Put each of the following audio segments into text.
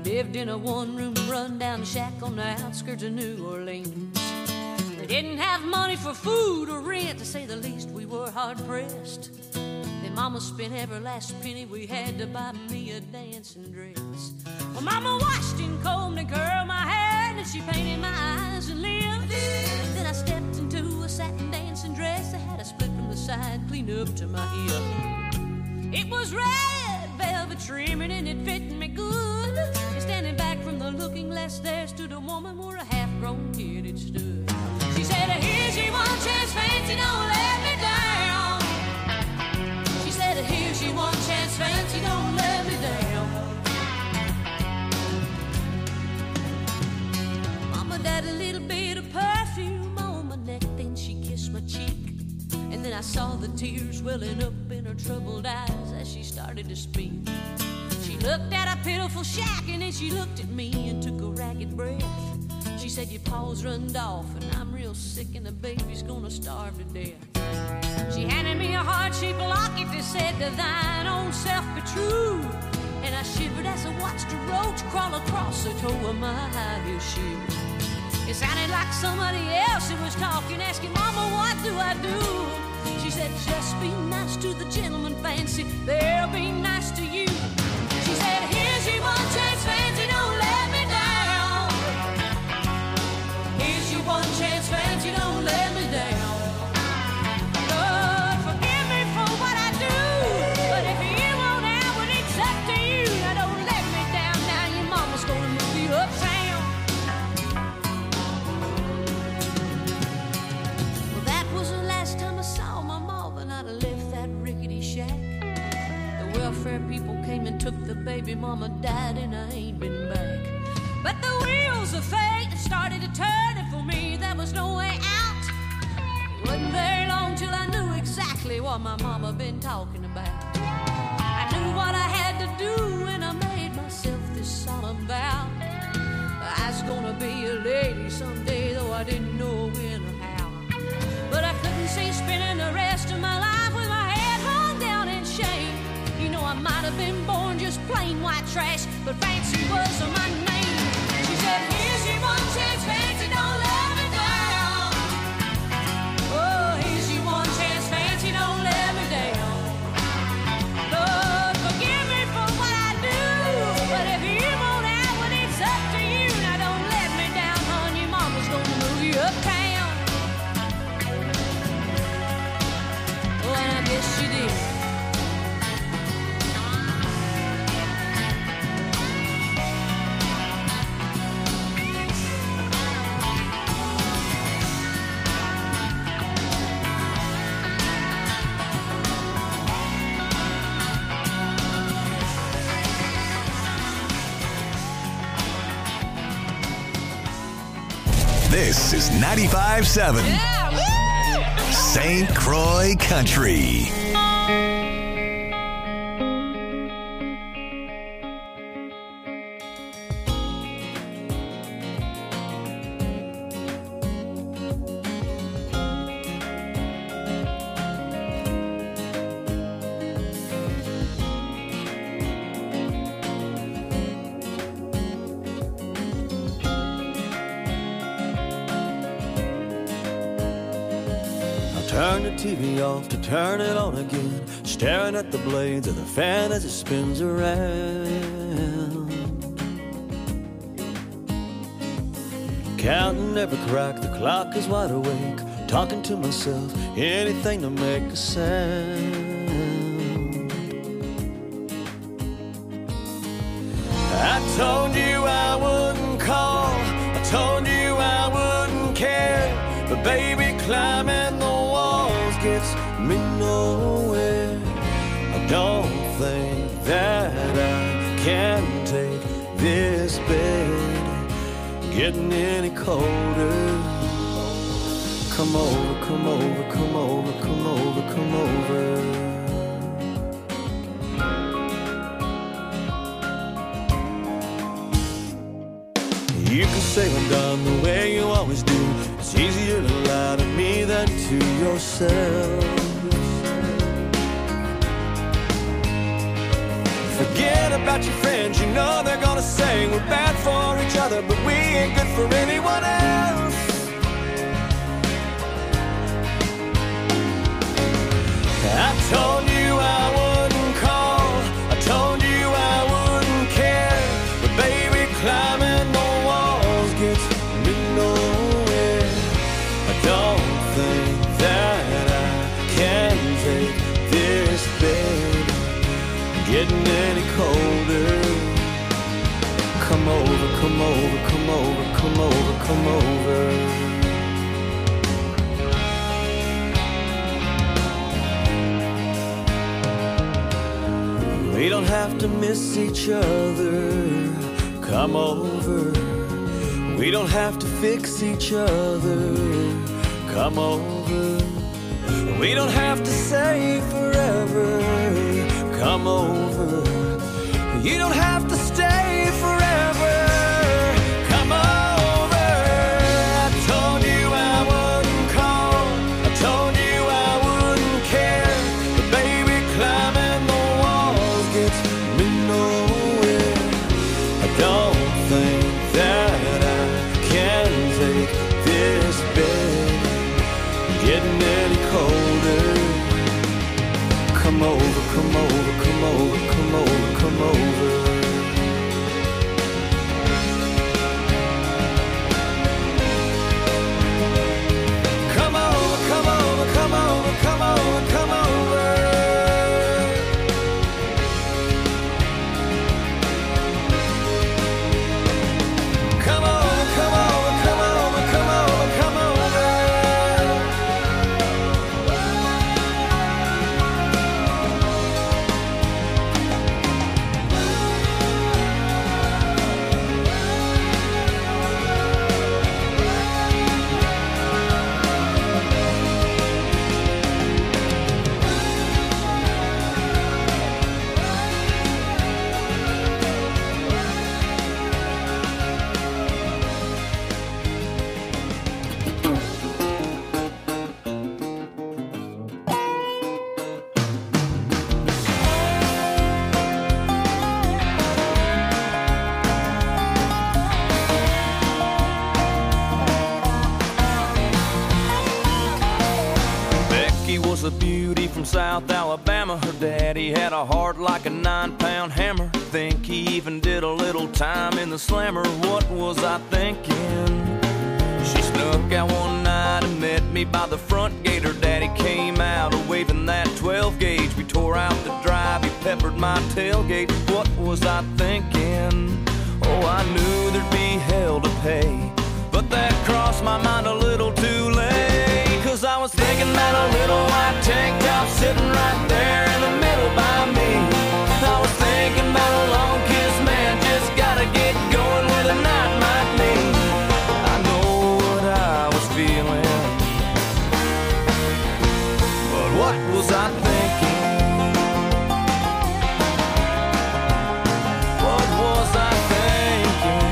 lived in a one-room run-down shack on the outskirts of New Orleans. We didn't have money for food or rent, to say the least. We were hard-pressed. Then Mama spent every last penny we had to buy me a dancing dress. Well, Mama washed and combed and curled my hair, and she painted my eyes and lips. Then I stepped into a satin dancing dress that had a split from the side clean up to my hip. It was red velvet trimming and it fit me good. And standing back from the looking glass there stood a woman where a half-grown kid had stood. She said, here's your one chance, fancy, don't let me down. She said, here's your one chance, fancy, don't let me down. Mama died a little bit of perfume on my neck, then she kissed my cheek. And then I saw the tears welling up in her troubled eyes as she started to speak. She looked at a pitiful shack and then she looked at me and took a ragged breath. She said, your paws runned off and I'm real sick and the baby's gonna starve to death. She handed me a heart-shaped locket that said, to thine own self be true. And I shivered as I watched a roach crawl across the toe of my high-heel shoe. It sounded like somebody else who was talking, asking, Mama, what do I do? She said, just be nice to the gentleman, fancy, they'll be nice to you. She said, here's your one chance, fancy, don't let me down. Here's your one chance, fancy, don't let me down. Lord, forgive me for what I do, but if you won't have it, it's up to you. Now don't let me down, now your mama's gonna move you uptown. Welfare people came and took the baby, Mama died and I ain't been back. But the wheels of fate started to turn, and for me there was no way out. It wasn't very long till I knew exactly what my mama been talking about. I knew what I had to do and I made myself this solemn vow. I was gonna be a lady someday, though I didn't know when or how. But I couldn't see spending the rest of my life with my head hung down in shame. You know I might have been born just plain white trash, but fancy was my name. She said, here's your one chance, fancy, don't let me down. Oh, here's your one chance, fancy, don't let me down. Lord, forgive me for what I do, but if you won't have it, it's up to you. Now don't let me down, hon, your mama's gonna move you uptown. Oh, and I guess she did. This is 95.7 St. Croix Country. Turn the TV off to turn it on again, staring at the blades of the fan as it spins around. Counting every crack, the clock is wide awake, talking to myself, anything to make a sound. I told you I wouldn't call, I told you I wouldn't care, but baby, climbing the gets me nowhere. I don't think that I can take this bed getting any colder. Come over, come over, come over, come over, come over. You can say I'm done the way you always do. It's easier to lie to me than to yourself. Forget about your friends, you know they're gonna say we're over, come over, come over, come over, come over. We don't have to miss each other, come over. We don't have to fix each other, come over. We don't have to say forever, come over. You don't have to stay forever, come over. I told you I wouldn't call, I told you I wouldn't care. But baby, climbing the walls gets me nowhere. I don't think that I can take this bed getting any colder. Come over, come over, come over, come over, come over. Come over, come over, come over, come over, come over. Come over, come over, come over, come over, come over. A beauty from South Alabama. Her daddy had a heart like a 9-pound hammer. Think he even did a little time in the slammer. What was I thinking? She snuck out one night and met me by the front gate. Her daddy came out waving that 12 gauge. We tore out the drive, he peppered my tailgate. What was I thinking? Oh, I knew there'd be hell to pay, but that crossed my mind a little too late. Cause I was thinking about a little white tank top sitting right there in the middle by me. I was thinking about a long kiss, man, just gotta get going where the night might lead. I know what I was feeling, but what was I thinking? What was I thinking?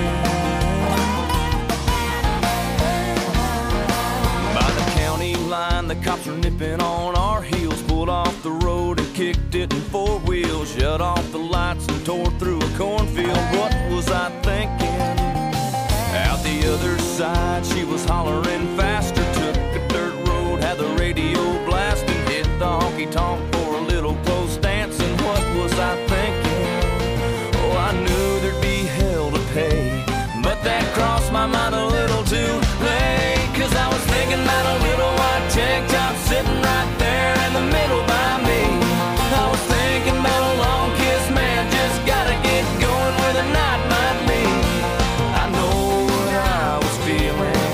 By the county line, the cops were nipping on our heels. Pulled off the road and kicked it in 4 wheels. Shut off the lights and tore through a cornfield. What was I thinking? Out the other side, she was hollering faster. Took a dirt road, had the radio blasting. Hit the honky-tonk for a little close dancing. What was I thinking? Oh, I knew there'd be hell to pay, but that crossed my mind a little too late. Cause I was thinking about a little white tank top sitting right there in the middle by me. I was thinking about a long kiss, man, just gotta get going where the night might lead. I know what I was feeling,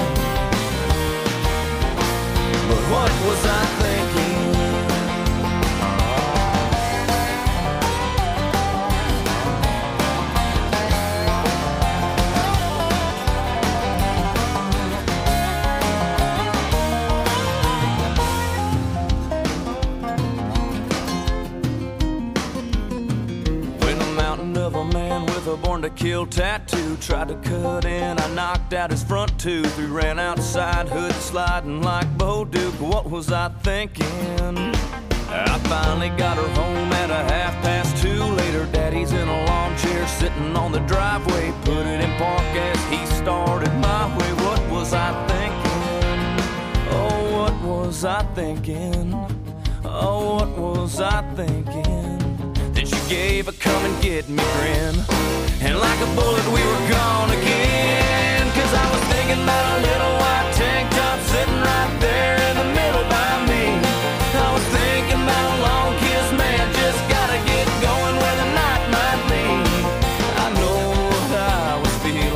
but what was I thinking? A born to kill tattoo tried to cut in, I knocked out his front tooth. We ran outside, hood sliding like Bo Duke. What was I thinking? I finally got her home at a 2:30. Later, daddy's in a lawn chair sitting on the driveway. Put it in park as he started my way. What was I thinking? Oh, what was I thinking? Oh, what was I thinking? Then she gave a come and get me grin, and like a bullet we were gone again. Cause I was thinking about a little white tank top sitting right there in the middle by me. I was thinking about a long kiss, man, just gotta get going where the night might lead. I know what I was feeling,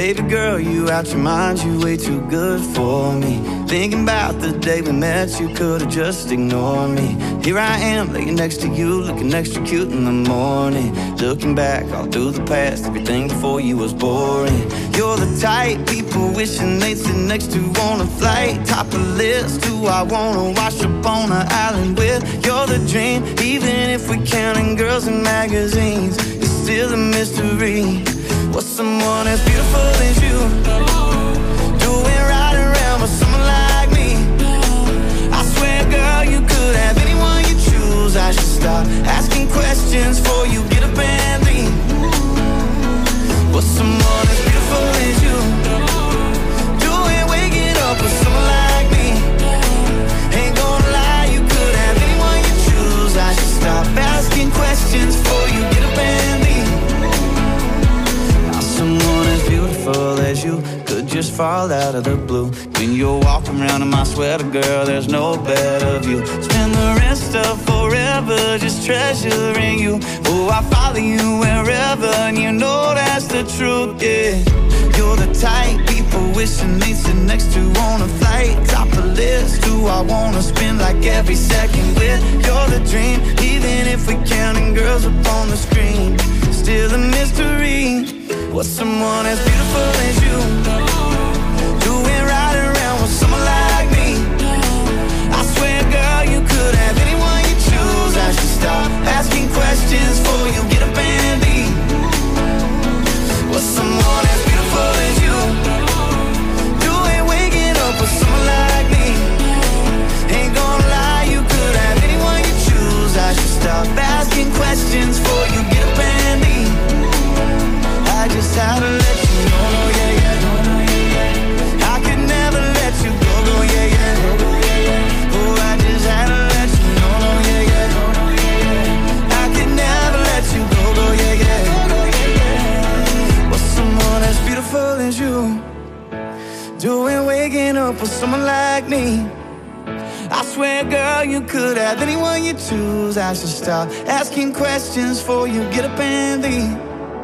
Baby girl, you out your mind, you way too good for me. Thinking about the day we met, you could've just ignored me. Here I am, laying next to you, looking extra cute in the morning. Looking back all through the past, everything before you was boring. You're the type people wishing they'd sit next to on a flight. Top of the list, who I wanna wash up on an island with. You're the dream, even if we're counting girls in magazines. It's still a mystery. What's someone as beautiful as you doing right around with someone like me? I swear, girl, you could have anyone you choose. I should stop asking questions before you get up and leave. What's someone as beautiful as you doing waking up with someone like me? Ain't gonna lie, you could have anyone you choose. I should stop asking questions before you get up and leave. Someone as beautiful as you could just fall out of the blue. When you're walking around in my sweater, girl, there's no better view. Spend the rest of forever just treasuring you. Oh, I follow you wherever, and you know that's the truth, yeah. You're the type people wishing they'd sit next to on a flight. Top of the list, who I wanna spend like every second with. You're the dream, even if we're counting girls up on the screen. Still a mystery. What's someone as beautiful as you doing right around with someone like me? I swear, girl, you could have anyone you choose. I should stop asking questions before you get up and leave. What's someone as beautiful as you doing waking up with someone like me? Ain't gonna lie, you could have anyone you choose. I should stop asking questions before you get up and leave. I just had to let you know, no, yeah, yeah. I could never let you go, no, yeah, yeah. Oh, I just had to let you know, no, yeah, yeah. I could never let you go, no, yeah, yeah. What's someone as beautiful as you doing waking up with someone like me? I swear, girl, you could have anyone you choose. I should stop asking questions before you get up and leave.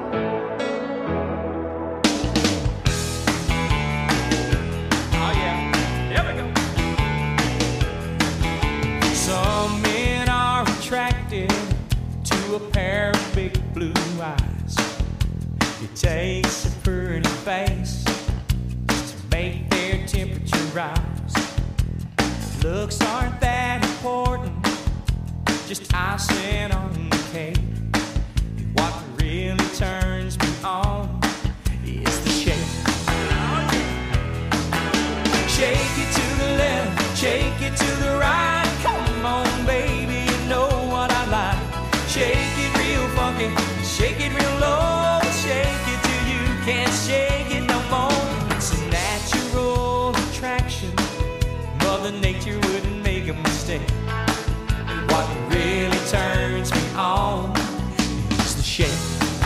A pair of big blue eyes. It takes a pretty face to make their temperature rise. Looks aren't that important, just icing on the cake. What really turns me on is the shake. Shake it to the left, shake it to the right. Come on, baby, you know what I like. Shake it real funky, shake it real low. Shake it till you can't shake it no more. It's a natural attraction, Mother Nature wouldn't make a mistake. What really turns me on is the shake.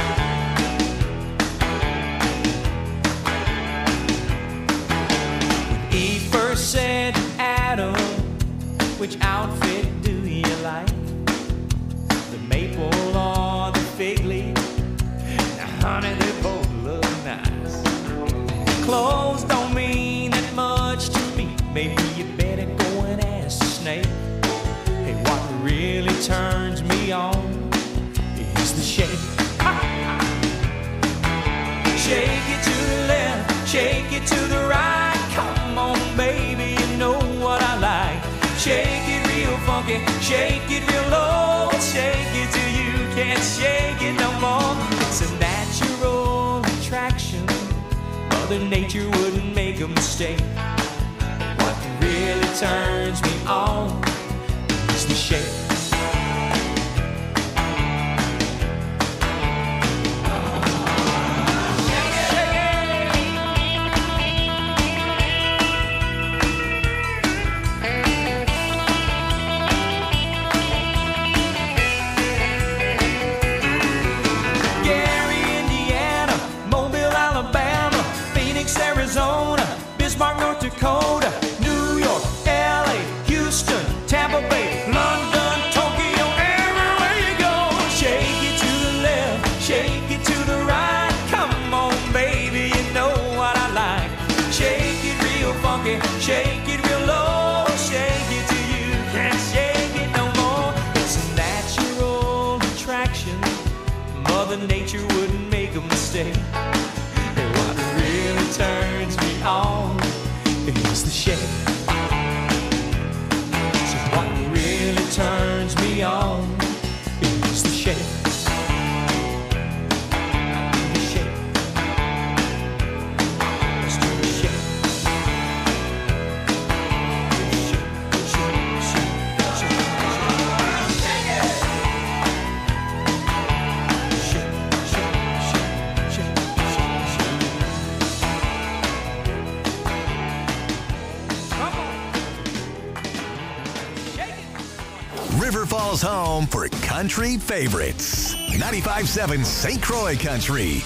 When Eve first said to Adam, which outfit do you like? Maple or the fig leaf? Now, honey, they both look nice. Clothes don't mean that much to me. Maybe you better go and ask the snake. Hey, what really turns me on is the shake. Shake it to the left, shake it to the right. Come on, baby, you know what I like. Shake it real funky, shake it real low. Shake it till you can't shake it no more. It's a natural attraction, Mother Nature wouldn't make a mistake. What really turns me on is the shake. Arizona, Bismarck, North Dakota, New York, LA, Houston, shake. And what really turns me on is the shake. So what really turns me on is the shake. River Falls home for country favorites. 95.7 St. Croix Country.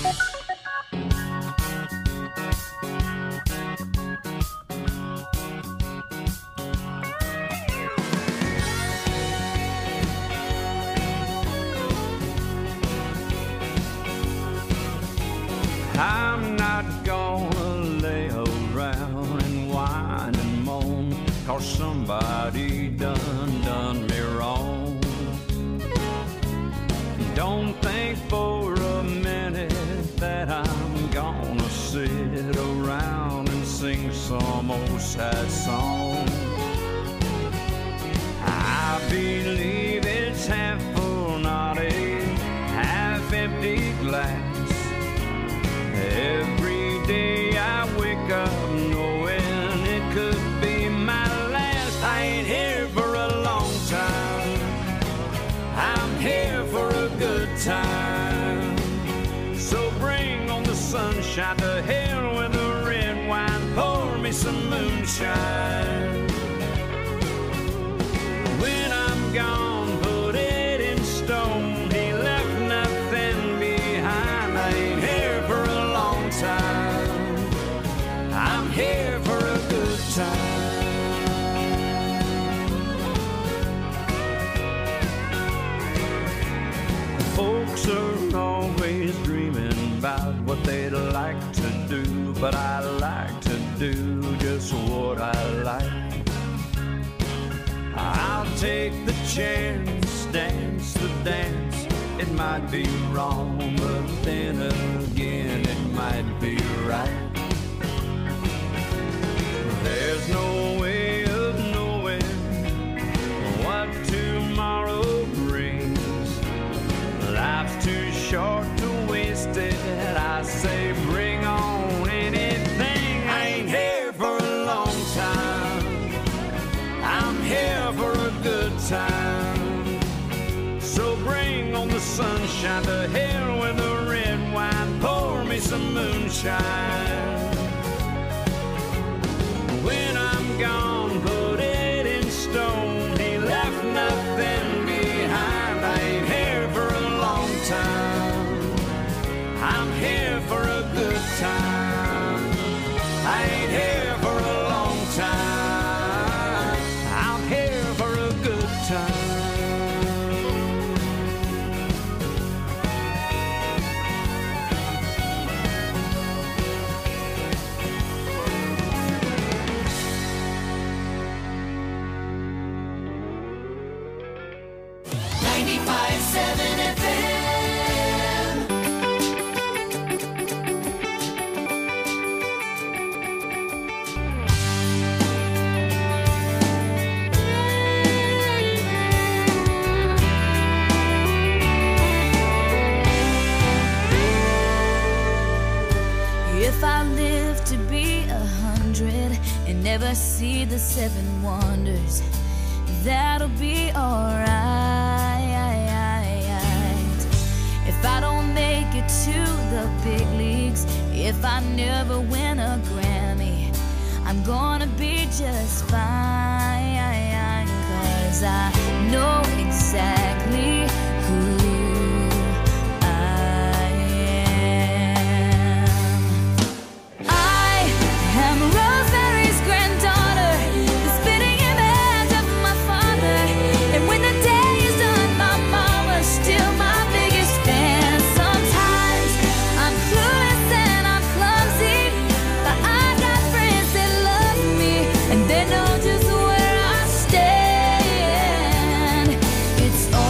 I'm not gonna lay around and whine and moan, 'cause somebody done me wrong. Don't think for a minute that I'm gonna sit around and sing some old sad song. I believe it's half full, not a half empty glass. Every day I wake up knowing it could be my last. I ain't here for a long time, I'm here for a good time. So bring on the sunshine, to hell with the red wine, pour me some moonshine. When I'm gone, put it in stone, he left nothing behind. I ain't here for a long time, I'm here for a good time. Folks are always dreaming about what they'd like to do, but I like to do just what I like. I'll take the chance, dance the dance. It might be wrong, but then again it might be right. There's no way of knowing what tomorrow brings. Life's too short to waste it. I say bring on anything. I ain't here for a long time, I'm here for a good time. So bring on the sunshine, to hell with the red wine, pour me some moonshine. When I'm gone, put it in stone, he left nothing behind. I ain't here for a long time, I'm here for a good time. I ain't here for a long time, I'm here for a good time. If I live to be 100 and never see the 7 wonders, that'll be alright. If I don't make it to the big leagues, if I never win a Grammy, I'm gonna be just fine, 'cause I know exactly who It's all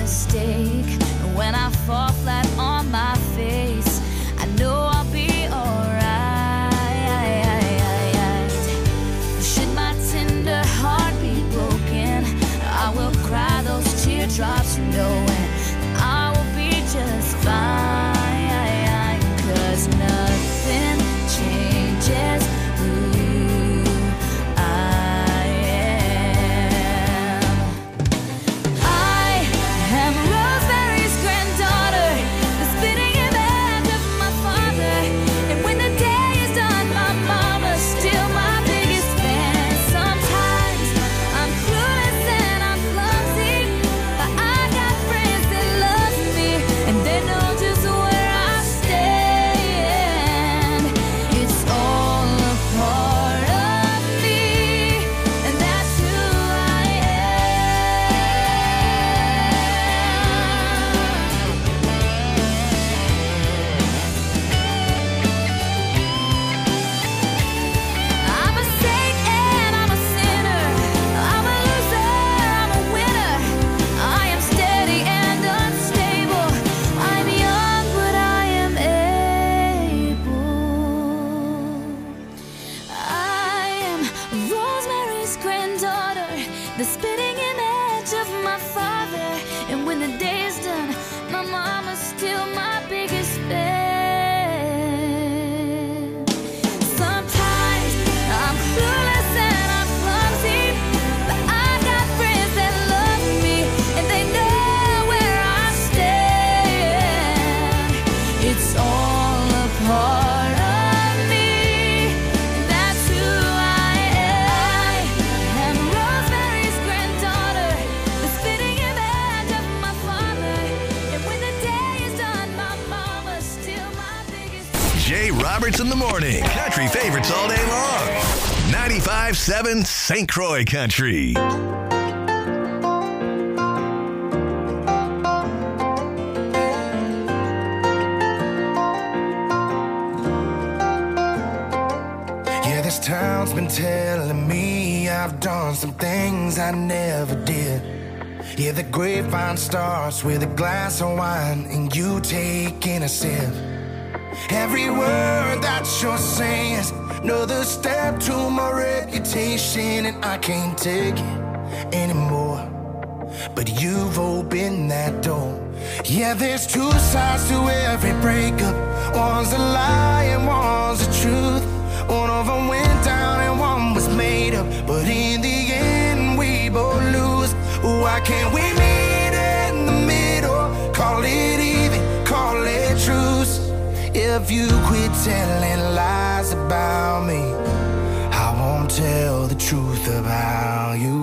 mistake. When I fall flat on my face, I know I'll be alright. Should my tender heart be broken, I will cry those teardrops knowing I will be just fine. 'Cause nothing changes who I am. I am Rosemary's granddaughter, the spitting image of my father. And when the day is done, my mama's still my biggest fan. Sometimes I'm clueless and I'm clumsy, but I got friends that love me, and they know just where I stand. It's all a part of me, and that's who I I'm a saint and I'm a sinner. I'm a loser, I'm a winner. I am steady and unstable. I'm young, but I am able. I am Rosemary's granddaughter, the spitting image of my father. And when the day is done, my mama's still my biggest fan. Sometimes I'm clueless and I'm clumsy, but I got friends that love me, and they know where I stand. It's all a part of me, and that's who I am. Rosemary's granddaughter, the spitting image of my father. And when the day is done, my mama's still my biggest. Jay Roberts in the morning. Country favorites all day long. 95.7 St. Croix Country. Yeah, this town's been telling me I've done some things I never did. Yeah, the grapevine starts with a glass of wine and you taking a sip. Every word that you're saying is another step to my reputation, and I can't take it anymore. But you've opened that door. Yeah, there's two sides to every breakup. One's a lie and one's the truth. One of them went down and one was made up, but in the end we both lose. Why can't we meet in the middle? Call it even, call it truce. If you quit telling lies about me, I won't tell the truth about you.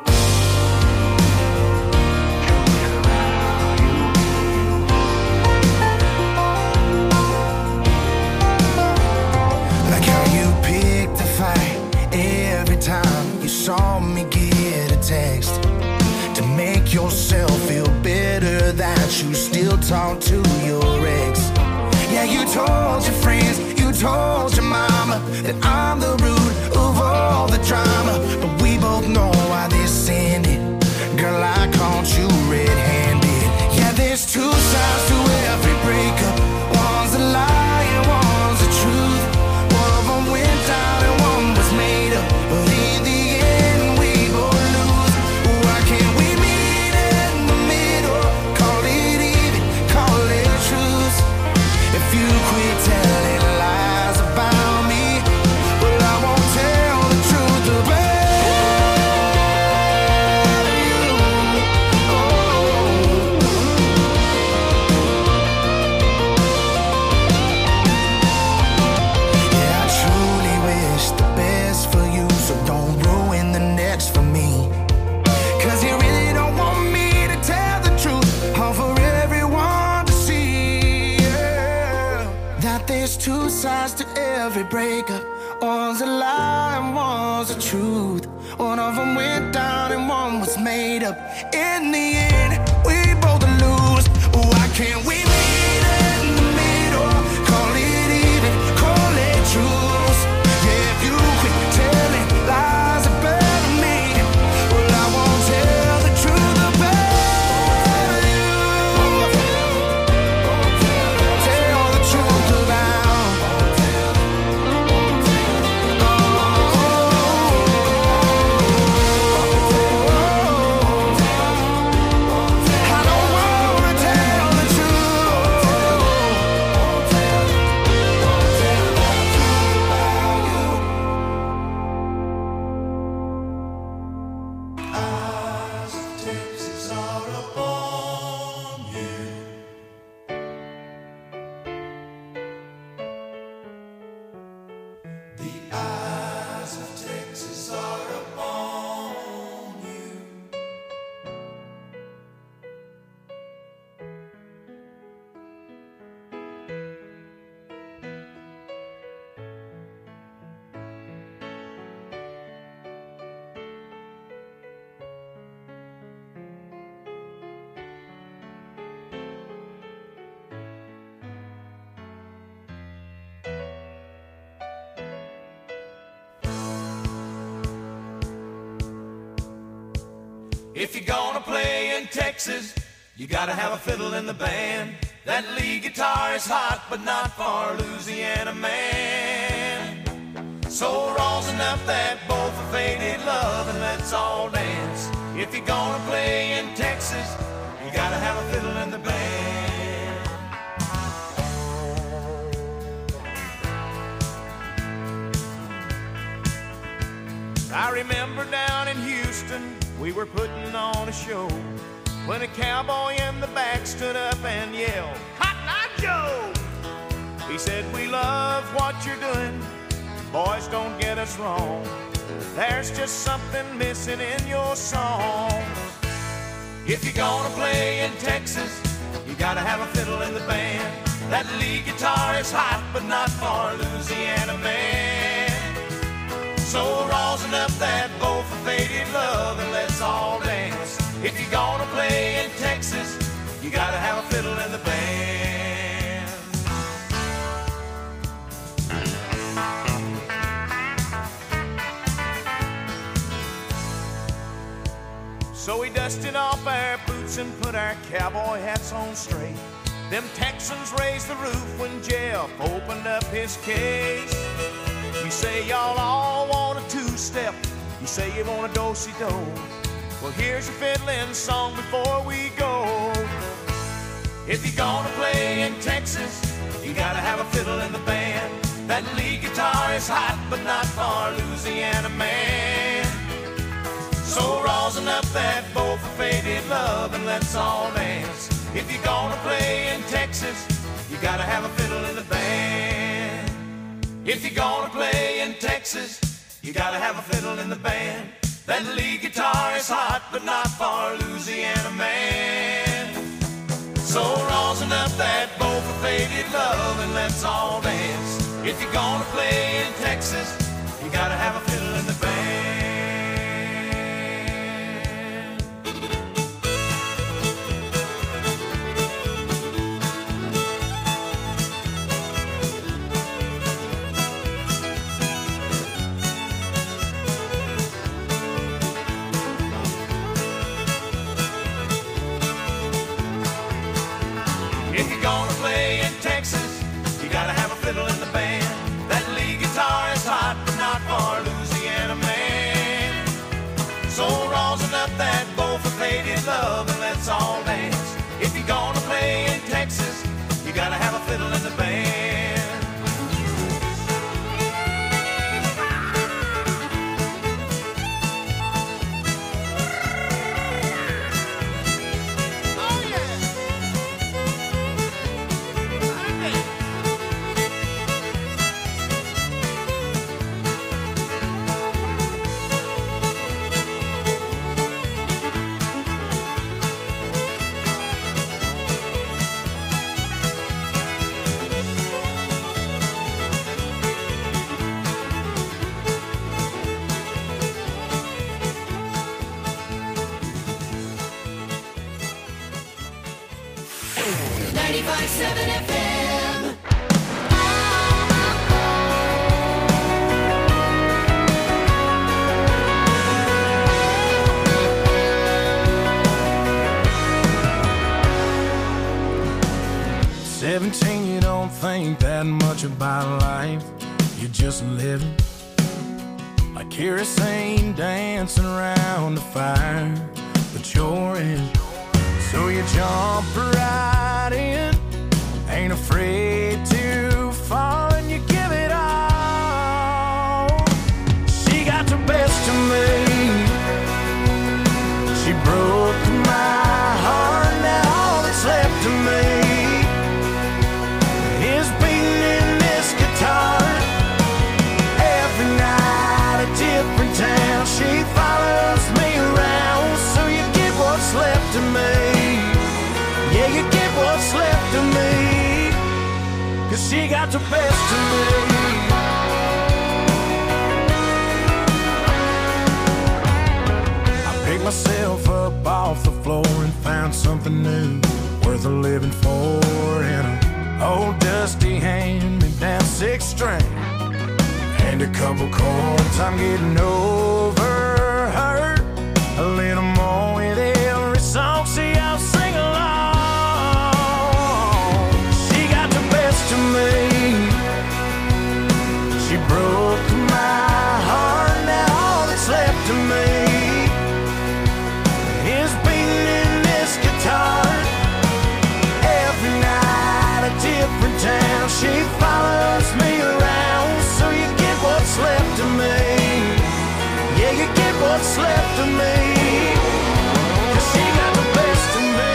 Like how you picked the fight every time you saw me get a text, to make yourself feel better that you still talk to your ex. Yeah, you told your friends, you told your mama that I'm the root of all the drama, but we both know why this ended. Girl, I caught you red-handed. Yeah, there's two sides to every breakup. One's a lie and one's the truth. One of them went down and one was made up, but in the end we both lose. Why can't we meet in the middle? Call it even, call it truth. If you quit telling lies about me, well, I won't tell the truth about you. Yeah, I truly wish the best for you, so don't ruin the next for me. 'Cause you really don't want me to tell the truth, all for everyone to see. Yeah. That there's two sides to every breakup. One's a lie and one's the truth. One of them went down and one was made up. In the end, we both lose. Why can't we meet in the middle? Call it even, call it truth. Yeah, if you quit telling lies about me, well, I won't tell the truth about you. out upon you. The eyes of Texas are upon you. If you're gonna play in Texas, you gotta have a fiddle in the band. That lead guitar is hot, but not for Louisiana man. So rosin up that bowl for faded love and let's all dance. If you're gonna play in Texas, you gotta have a fiddle in the band. I remember down in Houston, we were putting on a show when a cowboy in the back stood up and yelled, "Cotton Eye Joe!" He said, "We love what you're doing, boys, don't get us wrong. There's just something missing in your song. If you're gonna play in Texas, you gotta have a fiddle in the band. That lead guitar is hot, but not for Louisiana man. So rosin up that bowl for faded love and let's all dance. If you're gonna play in Texas, you gotta have a fiddle in the band." So we dusted off our boots and put our cowboy hats on straight. Them Texans raised the roof when Jeff opened up his case. You say y'all all want a two-step, you say you want a do-si-do. Well, here's your fiddling song before we go. If you're gonna play in Texas, you gotta have a fiddle in the band. That lead guitar is hot, but not for Louisiana man. So rosin up that bowl for faded love and let's all dance. If you're gonna play in Texas, you gotta have a fiddle in the band. If you're gonna play in Texas, you gotta have a fiddle in the band. That lead guitar is hot, but not for Louisiana man. So rosin up that bowl for faded love and let's all dance. If you're gonna play in Texas, you gotta have a fiddle in the band. If you're gonna play in Texas, you gotta have a fiddle in the band. That lead guitar is hot, but not for Louisiana man. So rosin up that bowl for faded love and let's all dance. If you're gonna play in Texas, you gotta have a fiddle in the band. FM. You don't think that much about life. You're just living like kerosene dancing around the fire, but you're in. So you jump right in, ain't afraid to fall, and you give it all. She got the best of me. She broke my she got the best of me. I picked myself up off the floor and found something new worth a living for in an old dusty hand-me-down 6-string and a couple chords. I'm getting over her a little more with every song. See, I'll sing along. She got the best of me. She broke my heart. Now all that's left of me is beating in this guitar. Every night a different town. She follows me around. So you get what's left of me. Yeah, you get what's left of me. 'Cause she got the best of me.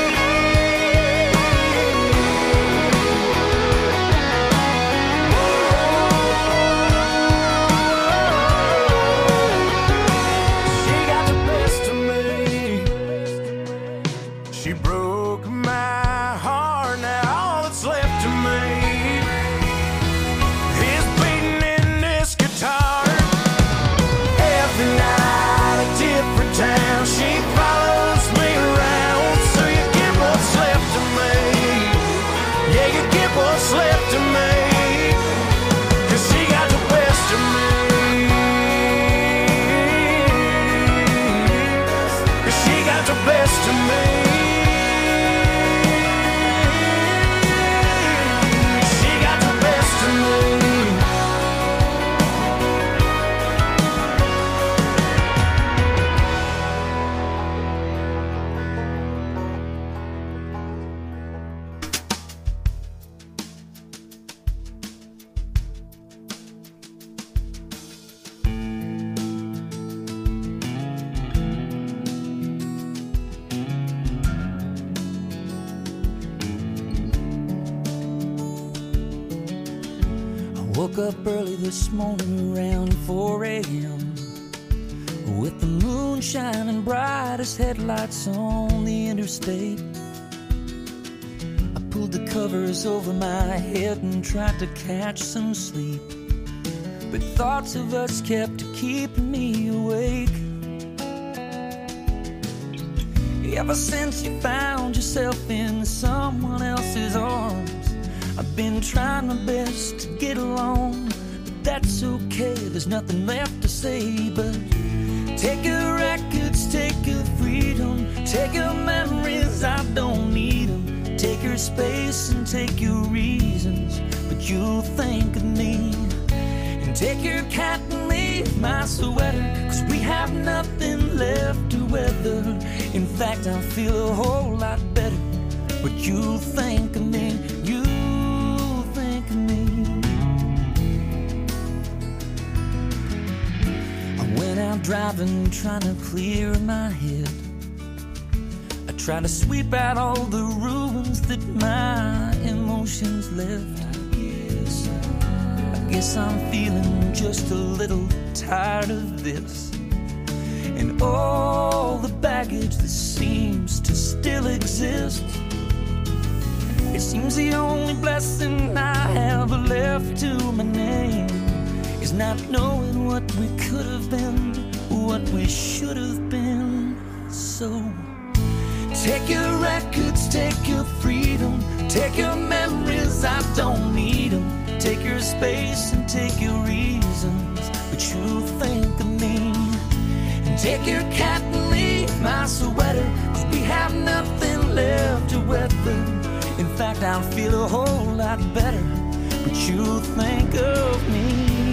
She got the best of me. She broke my heart. Now all that's left of me is beating in this guitar. Every night a different town. She follows me around. So you get what's left of me. Yeah, you get what's left of me. 'Cause she got the best of me. 'Cause she got the best of me. She got the best of me. Woke up early this morning around 4 a.m. with the moon shining bright as headlights on the interstate. I pulled the covers over my head and tried to catch some sleep, but thoughts of us kept keeping me awake. Ever since you found yourself in someone else's arms, I've been trying my best to get along, but that's okay, there's nothing left to say but take your records, take your freedom, take your memories, I don't need them. Take your space and take your reasons, but you'll think of me. And take your cat and leave my sweater, 'cause we have nothing left to weather. In fact, I feel a whole lot better, but you'll think of me. Out driving, trying to clear my head. I try to sweep out all the ruins that my emotions left. I guess I'm feeling just a little tired of this and all the baggage that seems to still exist. It seems the only blessing I have left to my name is not knowing what we could have been, what we should have been. So take your records, take your freedom, take your memories, I don't need them. Take your space and take your reasons, but you think of me. And take your cat and leave my sweater, 'cause we have nothing left to weather. In fact, I'll feel a whole lot better, but you think of me.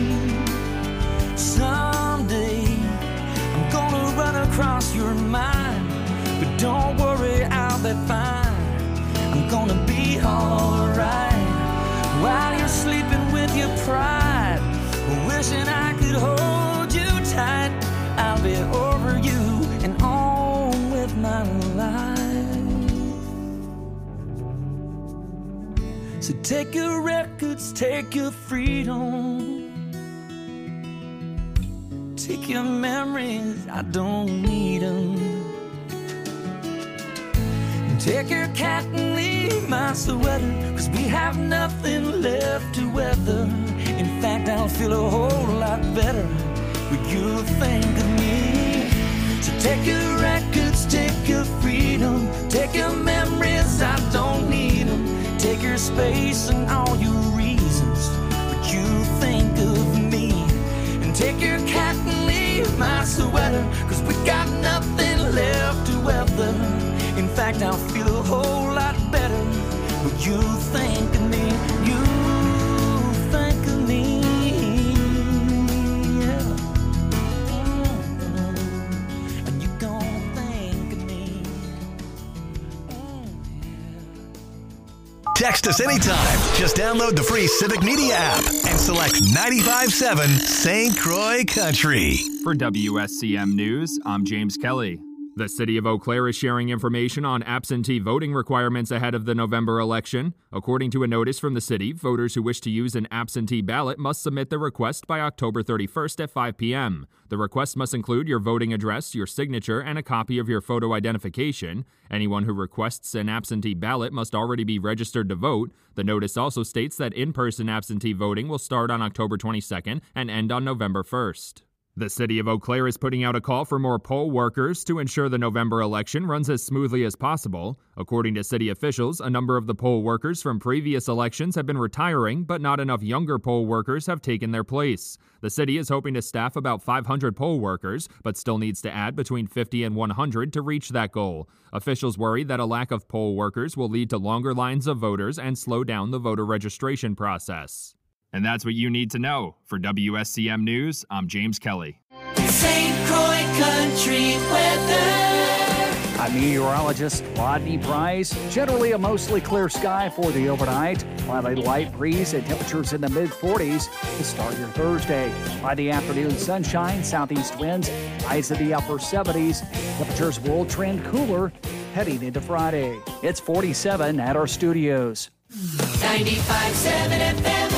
Someday I'm gonna run across your mind, but don't worry, I'll be fine. I'm gonna be alright while you're sleeping with your pride, wishing I could hold you tight. I'll be over you and on with my life. So take your records, take your freedom, take your memories, I don't need them. Take your cat and leave my sweater, 'cause we have nothing left to weather. In fact, I'll feel a whole lot better when you think of me. So take your records, take your freedom, take your memories, I don't need them. Take your space and all your reasons, but you think of me. And take your cat and leave my sweater, 'cause we got nothing left to weather. In fact, I'll feel a whole lot better when you think of me. You think of me, yeah. And you gon' think of me. Text us anytime. Just download the free Civic Media app and select 95.7 St. Croix Country. For WSCM News, I'm James Kelly. The city of Eau Claire is sharing information on absentee voting requirements ahead of the November election. According to a notice from the city, voters who wish to use an absentee ballot must submit the request by October 31st at 5 p.m. The request must include your voting address, your signature, and a copy of your photo identification. Anyone who requests an absentee ballot must already be registered to vote. The notice also states that in-person absentee voting will start on October 22nd and end on November 1st. The city of Eau Claire is putting out a call for more poll workers to ensure the November election runs as smoothly as possible. According to city officials, a number of the poll workers from previous elections have been retiring, but not enough younger poll workers have taken their place. The city is hoping to staff about 500 poll workers, but still needs to add between 50 and 100 to reach that goal. Officials worry that a lack of poll workers will lead to longer lines of voters and slow down the voter registration process. And that's what you need to know. For WSCM News, I'm James Kelly. St. Croix Country weather. I'm meteorologist Rodney Price. Generally a mostly clear sky for the overnight. While a light breeze and temperatures in the mid-40s to start your Thursday. By the afternoon, sunshine, southeast winds, highs in the upper 70s. Temperatures will trend cooler heading into Friday. It's 47 at our studios. 95.7 FM.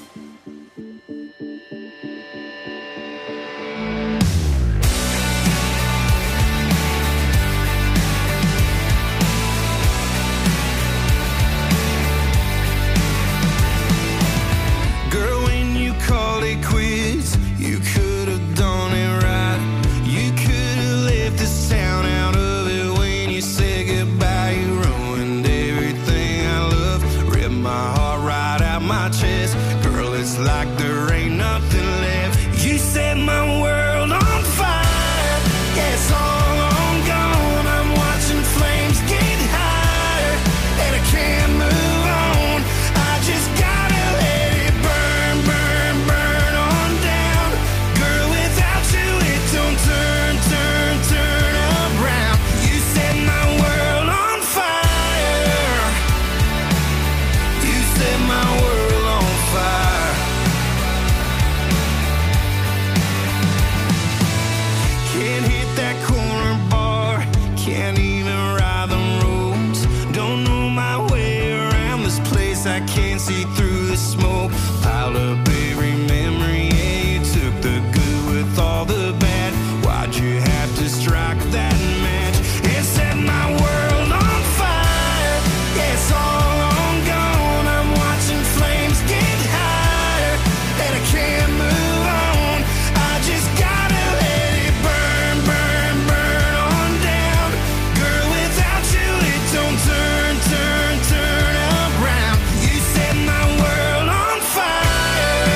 Quits. You could have done it right. You could have left this town out of it when you said goodbye. You ruined everything I loved, ripped my heart right out my chest. Girl, it's like there ain't nothing left. You set my world on fire. Yeah, it's all on gone. I'm watching flames get higher, and I can't move on. I just gotta let it burn, burn, burn on down. Girl, without you it don't turn, turn, turn around. You set my world on fire. You set my world on fire. Can't hit that corner bar, can't even ride the roads. Don't know my way around this place, I can't see through the smoke. Piled up every memory, yeah, you took the good with all the bad. Why'd you have to strike that match and set my world on fire? Yeah, it's all on gone. I'm watching flames get higher, and I can't move on. I just gotta let it burn, burn, burn on down. Girl, without you it don't turn, turn, turn around. You set my world on fire.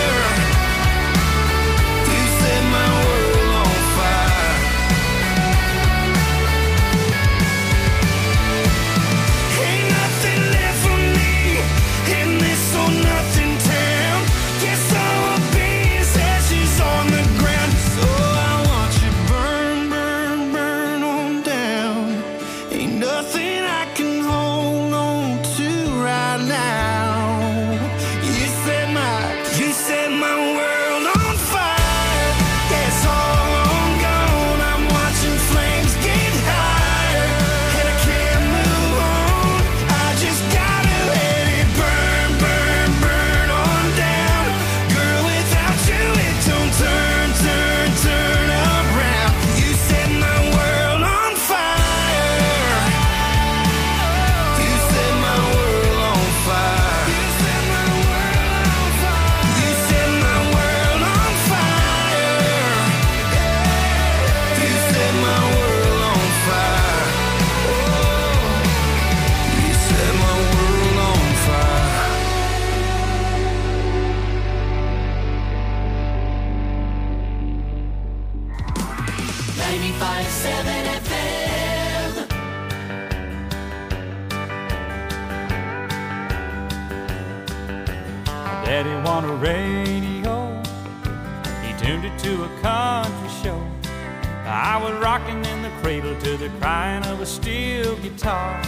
Daddy won a radio, he tuned it to a country show. I was rocking in the cradle to the crying of a steel guitar.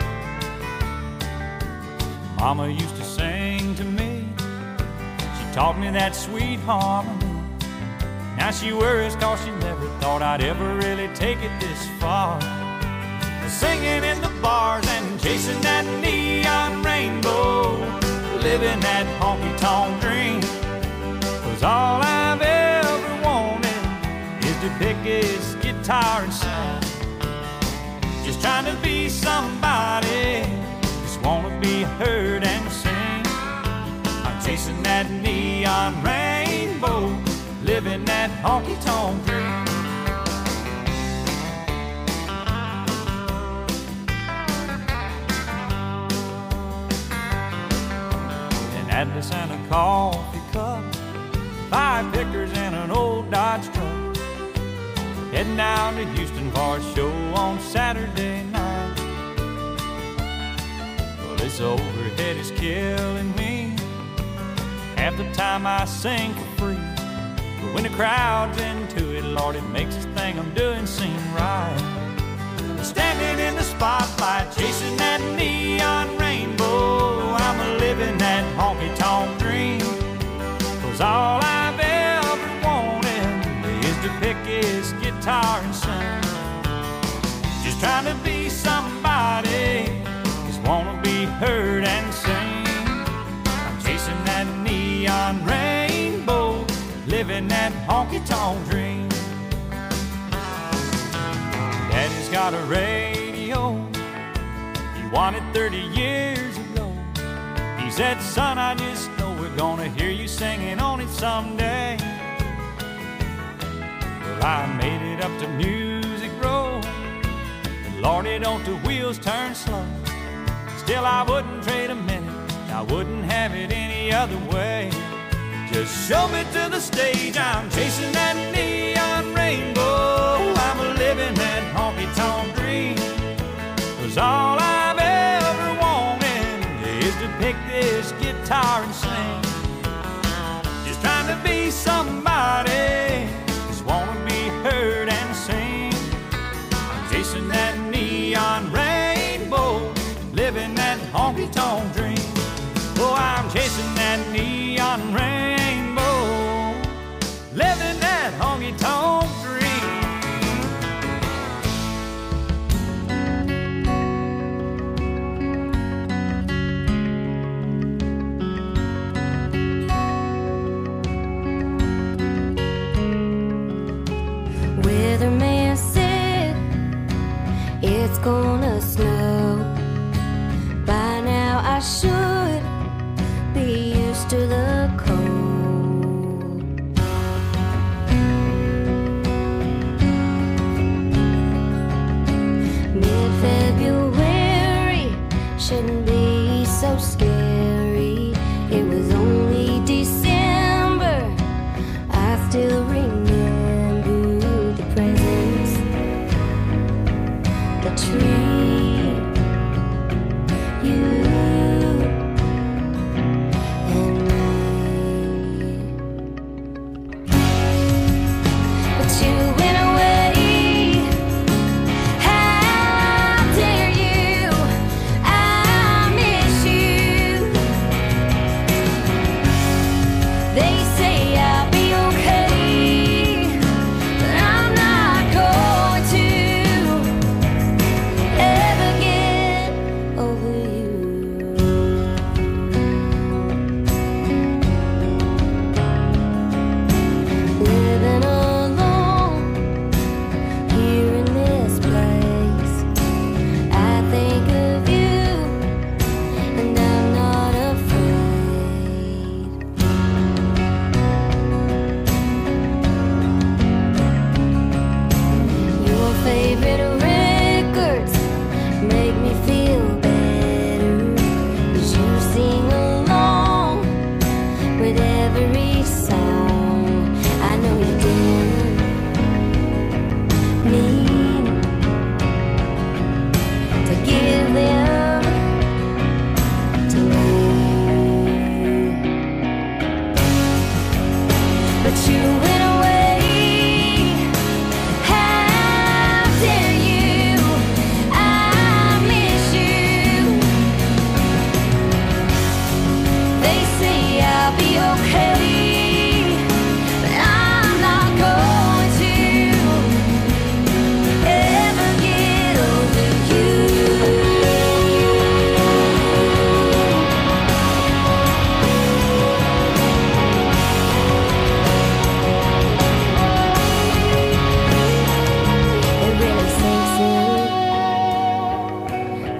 Mama used to sing to me, she taught me that sweet harmony. Now she worries cause she never thought I'd ever really take it this far. Singing in the bars and chasing that neon rainbow, living that honky-tonk dream. 'Cause all I've ever wanted is to pick his guitar and sing. Just trying to be somebody, just wanna be heard and sing. I'm chasing that neon rainbow, living that honky-tonk dream. Atlas and a coffee cup, 5 pickers and an old Dodge truck, heading down to Houston for a show on Saturday night. Well, this overhead is killing me. Half the time I sing for free, but when the crowd's into it, Lord, it makes this thing I'm doing seem right. Standing in the spotlight, chasing that neon rainbow, I'm a living that honky-tonk dream. 'Cause all I've ever wanted is to pick his guitar and sing. Just trying to be somebody, just wanna be heard and sing. I'm chasing that neon rainbow, living that honky-tonk dream. Daddy's got a radio, he won it 30 years ago. He said, son, I just know we're gonna hear you singing on it someday. Well, I made it up to Music Row, and Lordy, don't the wheels turn slow. Still, I wouldn't trade a minute, I wouldn't have it any other way. Just show me to the stage, I'm chasing that neon rainbow, I'm a living that honky-tonk dream. 'Cause all I've ever wanted is to pick this guitar and sing. Just trying to be somebody, just wanna be heard and sing. I'm chasing that neon rainbow, living that honky-tonk dream. Oh, I'm chasing that neon rainbow, living that honky-tonk dream. Weatherman said it's gonna snow. By now I should be used to the cold. Mid-February shouldn't be so scary. It was only December, I still remember the presents, the tree, you and me. But you went away, how dare you? I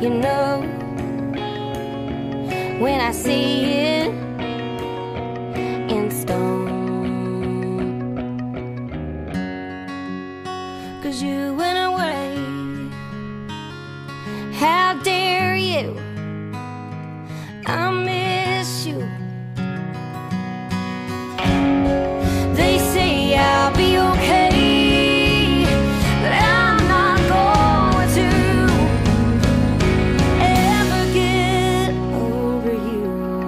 you know, when I see it in stone. 'Cause you went away, how dare you? I miss you. They say I'll be okay, but I'm not going to ever get over you.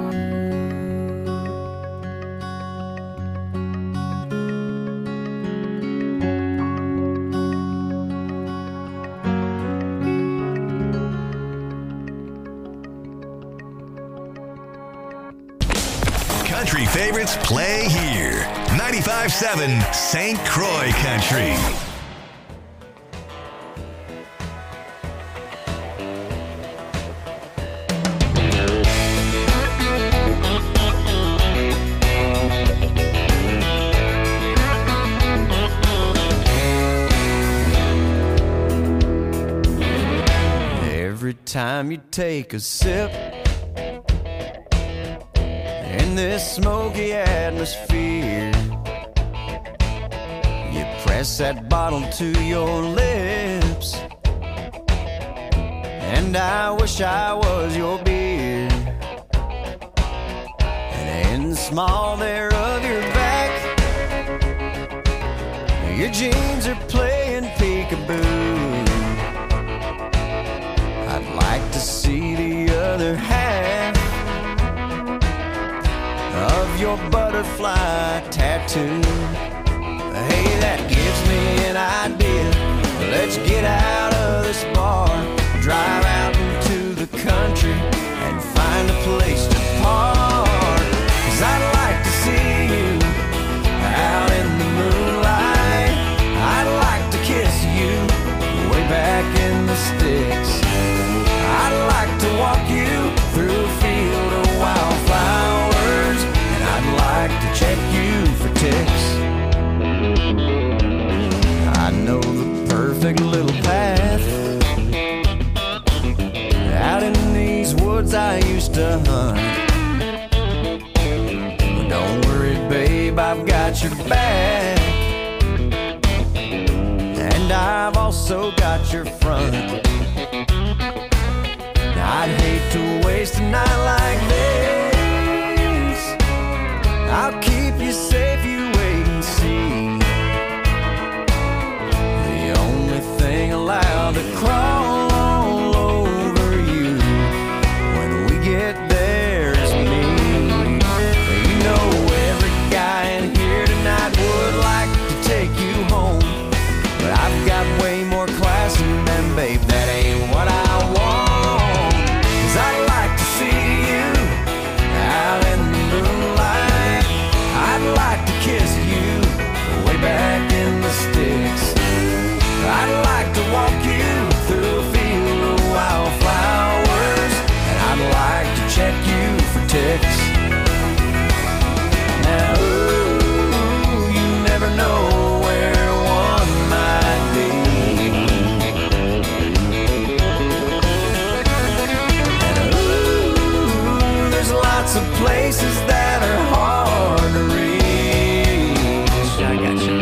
Country favorites play here. 95.7 St. Croix Country. Every time you take a sip in this smoky atmosphere, you press that bottle to your lips, and I wish I was your beer. And in the small there of your back, your jeans are playing peekaboo. I'd like to see the other half of your butterfly tattoo. Hey, that gives me an idea. Let's get out of this bar, drive out into the country, and find a place to park. 'Cause I'd like to see you out in the moonlight. I'd like to kiss you way back in the sticks. I'd like to walk you through a field of wildflowers, and I'd like to check you for ticks. I know the perfect little path out in these woods I used to hunt. But don't worry, babe, I've got your back, and I've also got your front. I'd hate to waste a night like this. I'll keep you safe, you wait and see. The only thing allowed to crawl all over you when we get there is me. You know every guy in here tonight would like to take you home, but I've got way more class than them, babe, that ain't what I want. I'd like to see you out in the moonlight. I'd like to kiss you way back in the sticks. I'd like to walk you through a field of wildflowers, and I'd like to check you for ticks. Now, ooh, you never know where one might be. Lots of places that are hard to reach. I got you.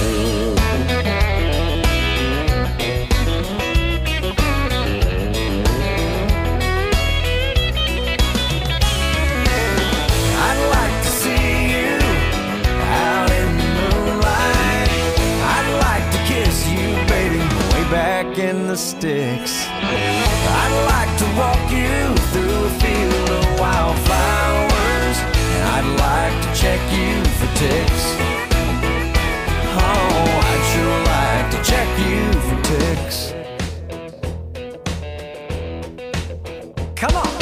I'd like to see you out in the moonlight. I'd like to kiss you, baby, way back in the sticks. I'd like to walk you through a field of wildflowers, and I'd like to check you for ticks. Oh, I'd sure like to check you for ticks. Come on.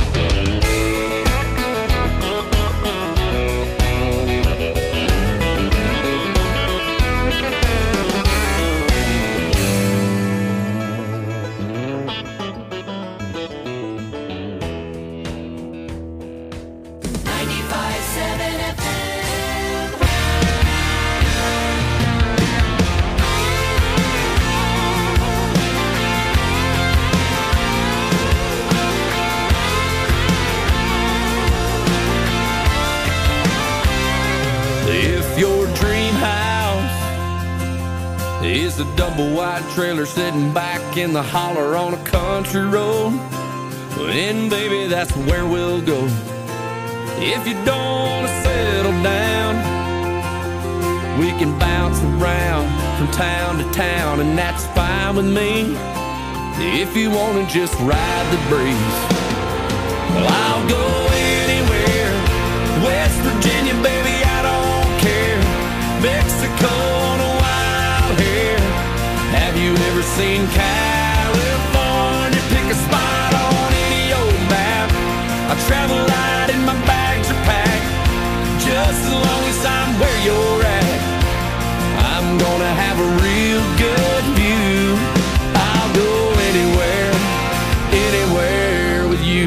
is a double wide trailer sitting back in the holler on a country road. And baby, that's where we'll go. If you don't want to settle down, we can bounce around from town to town, and that's fine with me. If you want to just ride the breeze, well, I'll go anywhere. West Virginia, baby, I don't care. Mexico on a wild hair. Have you ever seen California? Pick a spot on any old map. I travel light and my bags are packed. Just as long as I'm where you're at, I'm gonna have a real good view. I'll go anywhere, anywhere with you.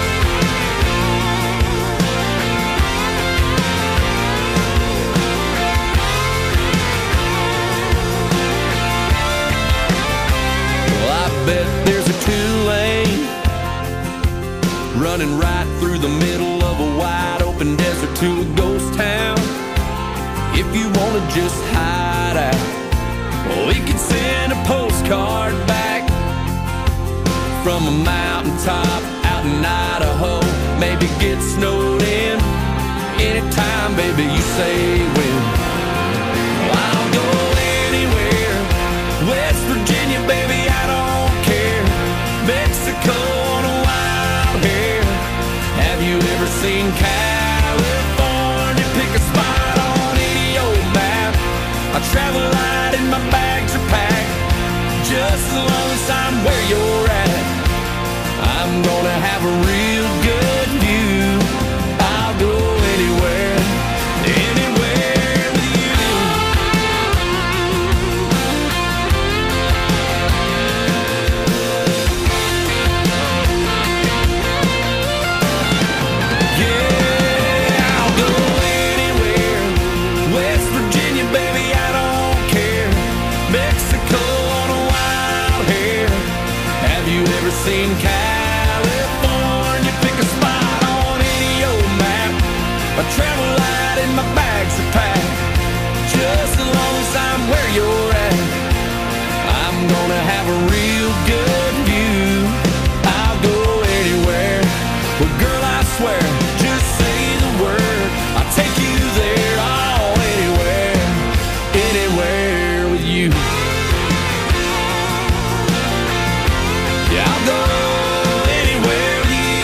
Well, I bet there's a 2-lane running right through the middle of a wide open desert to a ghost town. If you wanna just hide out, well, we could send a postcard back from a mountaintop out in Idaho. Maybe get snowed in anytime, baby, you say when. Well, I'll go anywhere. West Virginia, baby, I don't care. Mexico on a wild hair. Have you ever seen California? Pick a spot on any old map. I travel light and my bags are packed. Just as long as I'm where you're at, I'm gonna have a real good view. I'll go anywhere, anywhere with you. Yeah, I'll go anywhere. West Virginia, baby, I don't care. Mexico on a wild hair. Have you ever seen California? Pick a spot on any old map. I travel light and my bags are packed. Just as long as I'm where you're at, I'm gonna have a real good view. I'll go anywhere. Well, girl, I swear, just say the word, I'll take you there. Oh, anywhere, anywhere with you. Yeah, I'll go anywhere with you.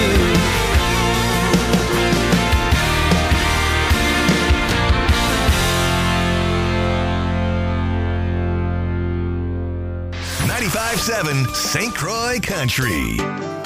95.7 St. Croix Country.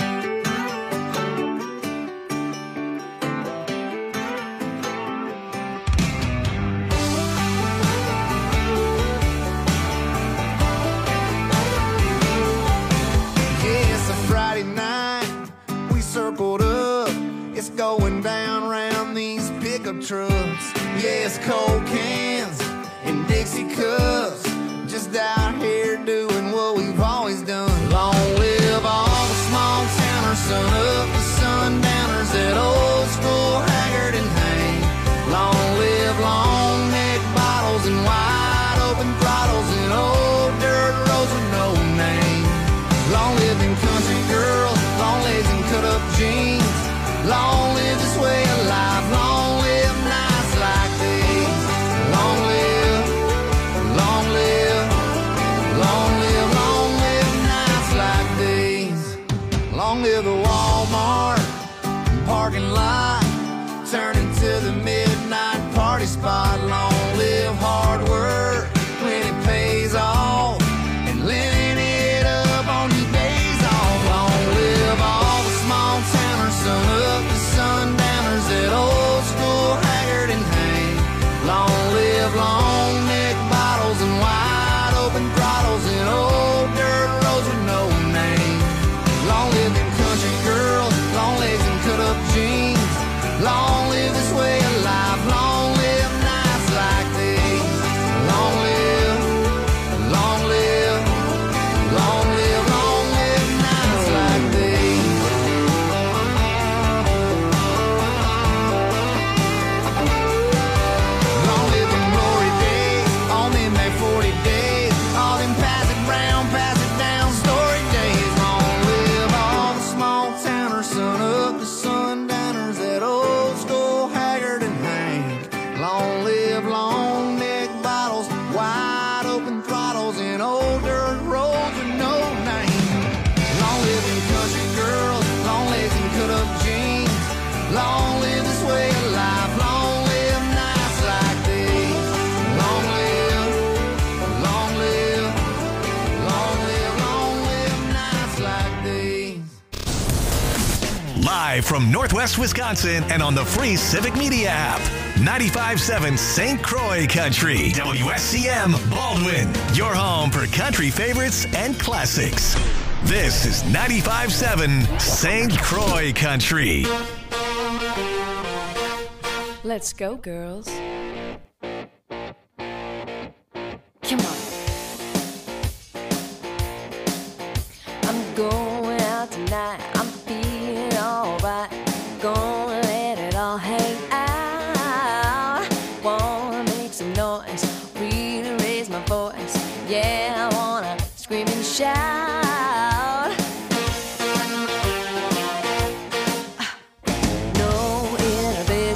Yeah, it's a Friday night, we circled up. It's going down round these pickup trucks. Yeah, it's cold cans and Dixie cups. Just out here doing what we've always done. Long live all the small towners, sun up to sundowners, that old school Haggard and Hank. Long live long neck bottles and wide open throttles and old dirt roads with no name. Long live them country girls, long legs and cut up jeans. Long live this way of life, long live nights like these. Long live, long live, long live, long live nights like these. Long live the Walmart parking lot, turn into the midnight party spot. Long live hard work when it pays off, and living it up on your days off. Long live all the small towners, sun up to sundowners, that old school Haggard and Hank. Long live long neck bottles and wide open throttles and old dirt roads with no name. Long live them country girls, long legs and cut up jeans. Long live this way of life, long live nights like Live from Northwest Wisconsin and on the free Civic Media app. 95.7 St. Croix Country. WSCM Baldwin. Your home for country favorites and classics. This is 95.7 St. Croix Country. Let's go, girls.